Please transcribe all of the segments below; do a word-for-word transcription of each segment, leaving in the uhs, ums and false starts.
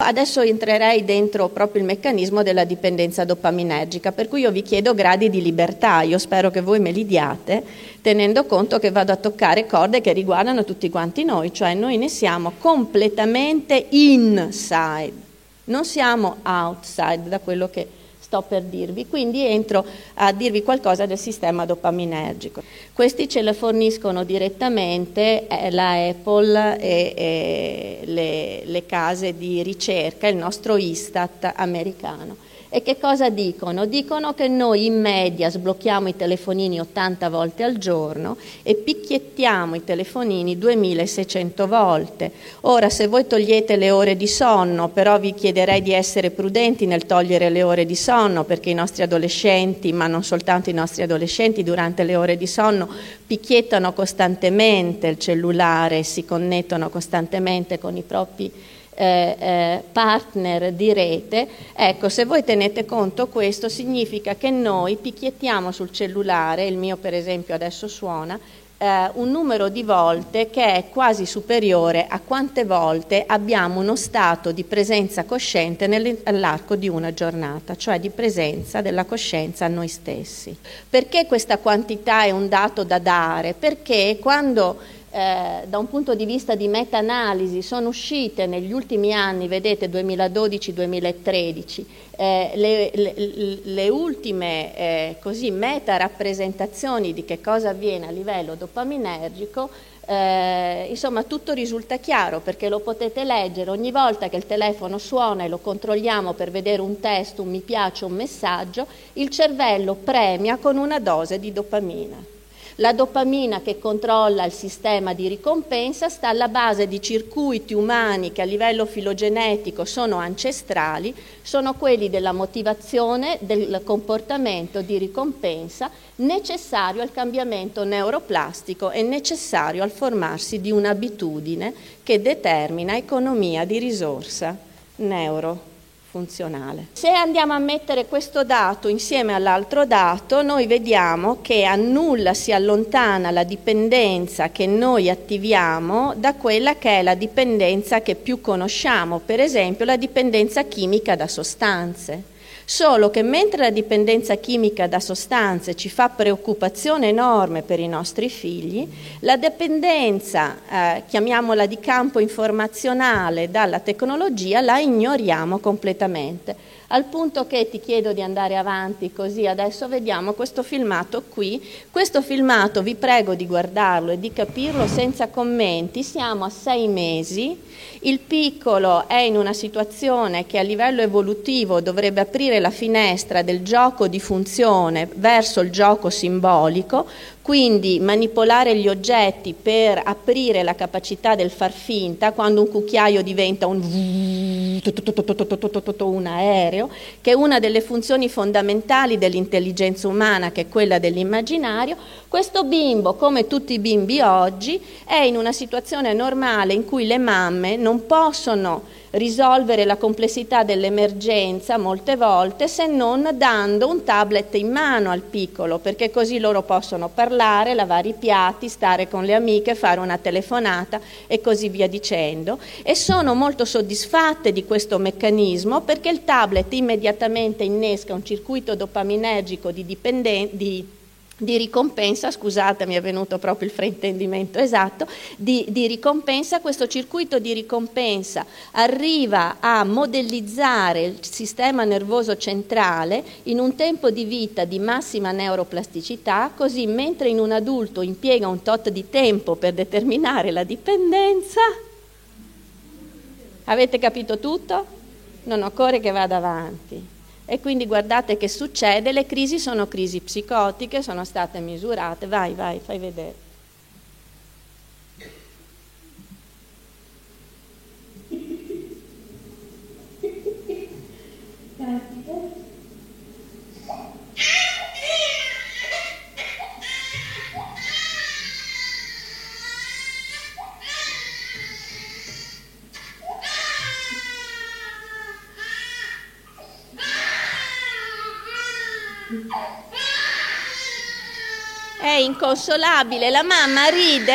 Adesso entrerei dentro proprio il meccanismo della dipendenza dopaminergica, per cui io vi chiedo gradi di libertà, io spero che voi me li diate, tenendo conto che vado a toccare corde che riguardano tutti quanti noi, cioè noi ne siamo completamente inside, non siamo outside da quello che sto per dirvi, quindi entro a dirvi qualcosa del sistema dopaminergico. Questi ce lo forniscono direttamente eh, la Apple e, e le, le case di ricerca, il nostro Istat americano. E che cosa dicono? Dicono che noi in media sblocchiamo i telefonini ottanta volte al giorno e picchiettiamo i telefonini duemilaseicento volte. Ora, se voi togliete le ore di sonno, però vi chiederei di essere prudenti nel togliere le ore di sonno, perché i nostri adolescenti, ma non soltanto i nostri adolescenti, durante le ore di sonno picchiettano costantemente il cellulare, si connettono costantemente con i propri Eh, eh, partner di rete. Ecco, se voi tenete conto questo significa che noi picchiettiamo sul cellulare, il mio per esempio adesso suona, eh, un numero di volte che è quasi superiore a quante volte abbiamo uno stato di presenza cosciente nell'arco di una giornata, cioè di presenza della coscienza a noi stessi. Perché questa quantità è un dato da dare? Perché quando Eh, da un punto di vista di meta-analisi sono uscite negli ultimi anni, vedete duemiladodici duemilatredici, eh, le, le, le ultime eh, così meta-rappresentazioni di che cosa avviene a livello dopaminergico, eh, insomma tutto risulta chiaro, perché lo potete leggere ogni volta che il telefono suona e lo controlliamo per vedere un testo, un mi piace, un messaggio, il cervello premia con una dose di dopamina. La dopamina, che controlla il sistema di ricompensa, sta alla base di circuiti umani che a livello filogenetico sono ancestrali, sono quelli della motivazione, del comportamento di ricompensa necessario al cambiamento neuroplastico e necessario al formarsi di un'abitudine che determina economia di risorsa neuro. Funzionale. Se andiamo a mettere questo dato insieme all'altro dato, noi vediamo che a nulla si allontana la dipendenza che noi attiviamo da quella che è la dipendenza che più conosciamo, per esempio la dipendenza chimica da sostanze. Solo che mentre la dipendenza chimica da sostanze ci fa preoccupazione enorme per i nostri figli, la dipendenza, eh, chiamiamola di campo informazionale, dalla tecnologia la ignoriamo completamente. Al punto che ti chiedo di andare avanti così, adesso vediamo questo filmato qui. Questo filmato vi prego di guardarlo e di capirlo senza commenti. Siamo a sei mesi, il piccolo è in una situazione che a livello evolutivo dovrebbe aprire la finestra del gioco di funzione verso il gioco simbolico, quindi manipolare gli oggetti per aprire la capacità del far finta, quando un cucchiaio diventa un un aereo, che è una delle funzioni fondamentali dell'intelligenza umana, che è quella dell'immaginario. Questo bimbo, come tutti i bimbi oggi, è in una situazione normale in cui le mamme non possono risolvere la complessità dell'emergenza molte volte se non dando un tablet in mano al piccolo, perché così loro possono parlare, lavare i piatti, stare con le amiche, fare una telefonata e così via dicendo, e sono molto soddisfatte di questo meccanismo, perché il tablet immediatamente innesca un circuito dopaminergico di dipendenza, di di ricompensa, scusate mi è venuto proprio il fraintendimento esatto, di, di ricompensa. Questo circuito di ricompensa arriva a modellizzare il sistema nervoso centrale in un tempo di vita di massima neuroplasticità, così mentre in un adulto impiega un tot di tempo per determinare la dipendenza. Avete capito tutto? Non occorre che vada avanti. E quindi guardate che succede, le crisi sono crisi psicotiche, sono state misurate. Vai, vai, fai vedere. È inconsolabile, la mamma ride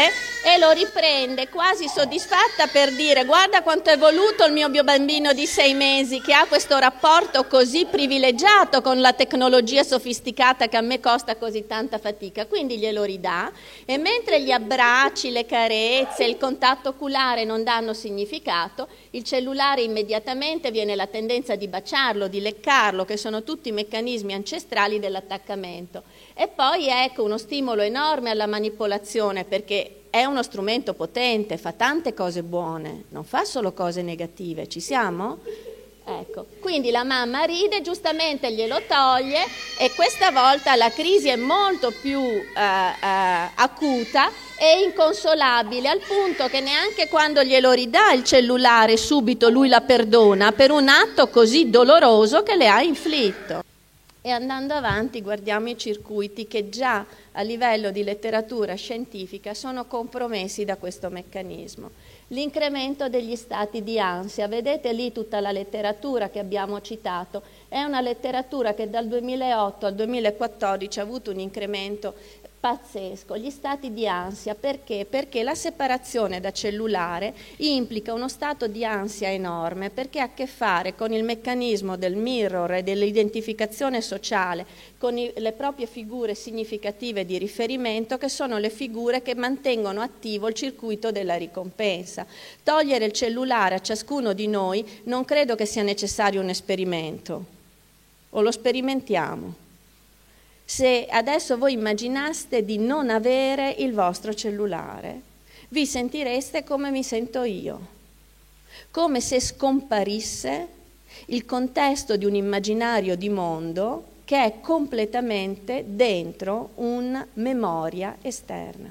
e lo riprende quasi soddisfatta per dire: guarda quanto è voluto il mio bambino di sei mesi che ha questo rapporto così privilegiato con la tecnologia sofisticata che a me costa così tanta fatica. Quindi glielo ridà, e mentre gli abbracci, le carezze, il contatto oculare non danno significato, il cellulare immediatamente viene la tendenza di baciarlo, di leccarlo, che sono tutti meccanismi ancestrali dell'attaccamento. E poi ecco uno stimolo enorme alla manipolazione, perché è uno strumento potente, fa tante cose buone, non fa solo cose negative. Ci siamo? Ecco, quindi la mamma ride, giustamente glielo toglie, e questa volta la crisi è molto più eh, eh, acuta e inconsolabile, al punto che neanche quando glielo ridà il cellulare subito lui la perdona per un atto così doloroso che le ha inflitto. E andando avanti guardiamo i circuiti che già a livello di letteratura scientifica sono compromessi da questo meccanismo. L'incremento degli stati di ansia, vedete lì tutta la letteratura che abbiamo citato, è una letteratura che dal duemilaotto al duemilaquattordici ha avuto un incremento pazzesco. Gli stati di ansia, perché? Perché la separazione da cellulare implica uno stato di ansia enorme, perché ha a che fare con il meccanismo del mirror e dell'identificazione sociale, con i, le proprie figure significative di riferimento, che sono le figure che mantengono attivo il circuito della ricompensa. Togliere il cellulare a ciascuno di noi non credo che sia necessario un esperimento, o lo sperimentiamo. Se adesso voi immaginaste di non avere il vostro cellulare, vi sentireste come mi sento io, come se scomparisse il contesto di un immaginario di mondo che è completamente dentro una memoria esterna.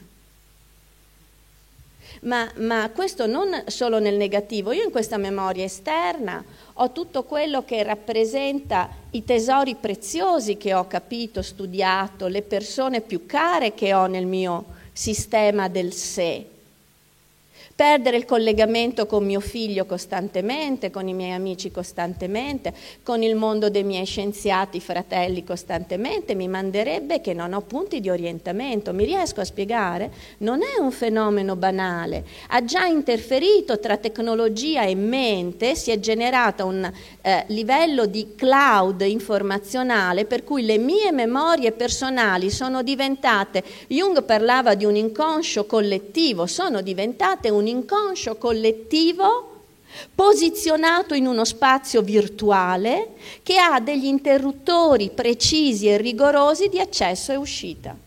Ma, ma questo non solo nel negativo. Io in questa memoria esterna ho tutto quello che rappresenta i tesori preziosi che ho capito, studiato, le persone più care che ho nel mio sistema del sé. Perdere il collegamento con mio figlio costantemente, con i miei amici costantemente, con il mondo dei miei scienziati fratelli costantemente, mi manderebbe che non ho punti di orientamento. Mi riesco a spiegare? Non è un fenomeno banale, ha già interferito tra tecnologia e mente, si è generato un eh, livello di cloud informazionale per cui le mie memorie personali sono diventate, Jung parlava di un inconscio collettivo, sono diventate un inconscio collettivo posizionato in uno spazio virtuale che ha degli interruttori precisi e rigorosi di accesso e uscita.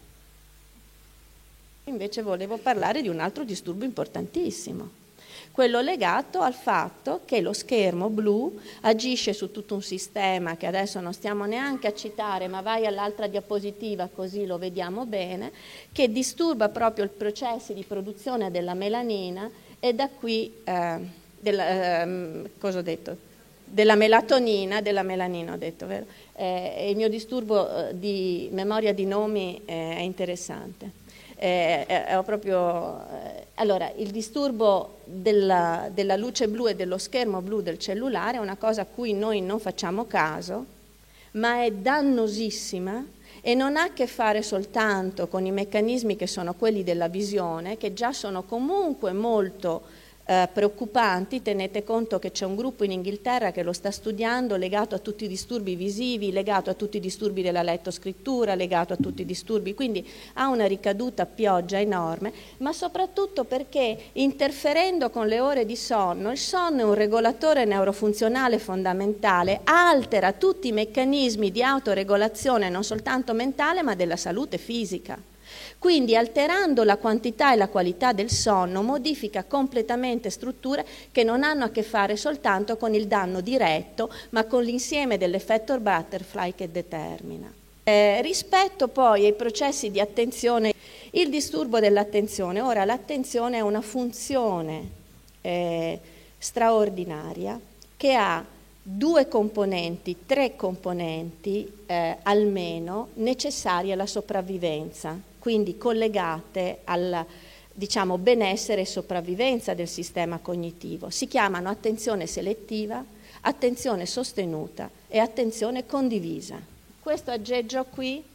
Invece volevo parlare di un altro disturbo importantissimo, quello legato al fatto che lo schermo blu agisce su tutto un sistema che adesso non stiamo neanche a citare, ma vai all'altra diapositiva così lo vediamo bene, che disturba proprio i processi di produzione della melanina e da qui, eh, della, eh, cosa ho detto? Della melatonina, della melanina ho detto, vero? Eh, il mio disturbo di memoria di nomi eh, è interessante. Eh, eh, ho proprio, eh, allora, il disturbo della, della luce blu e dello schermo blu del cellulare è una cosa a cui noi non facciamo caso, ma è dannosissima e non ha a che fare soltanto con i meccanismi che sono quelli della visione, che già sono comunque molto Eh, preoccupanti. Tenete conto che c'è un gruppo in Inghilterra che lo sta studiando, legato a tutti i disturbi visivi, legato a tutti i disturbi della lettoscrittura, legato a tutti i disturbi, quindi ha una ricaduta a pioggia enorme, ma soprattutto perché interferendo con le ore di sonno, il sonno è un regolatore neurofunzionale fondamentale, altera tutti i meccanismi di autoregolazione non soltanto mentale ma della salute fisica. Quindi alterando la quantità e la qualità del sonno modifica completamente strutture che non hanno a che fare soltanto con il danno diretto, ma con l'insieme dell'effetto butterfly che determina. Eh, rispetto poi ai processi di attenzione, il disturbo dell'attenzione, ora l'attenzione è una funzione eh, straordinaria che ha due componenti, tre componenti eh, almeno necessarie alla sopravvivenza, quindi collegate al, diciamo, benessere e sopravvivenza del sistema cognitivo. Si chiamano attenzione selettiva, attenzione sostenuta e attenzione condivisa. Questo aggeggio qui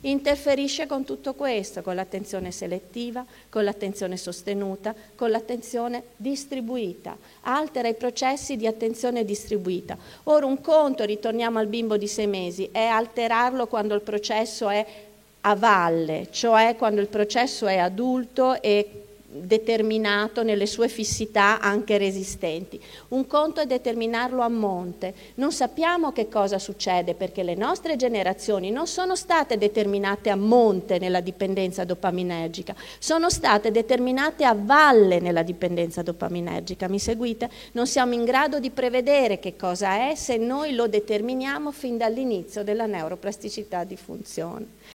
interferisce con tutto questo, con l'attenzione selettiva, con l'attenzione sostenuta, con l'attenzione distribuita, altera i processi di attenzione distribuita. Ora un conto, ritorniamo al bimbo di sei mesi, è alterarlo quando il processo è a valle, cioè quando il processo è adulto e determinato nelle sue fissità anche resistenti. Un conto è determinarlo a monte. Non sappiamo che cosa succede perché le nostre generazioni non sono state determinate a monte nella dipendenza dopaminergica, sono state determinate a valle nella dipendenza dopaminergica. Mi seguite? Non siamo in grado di prevedere che cosa è se noi lo determiniamo fin dall'inizio della neuroplasticità di funzione.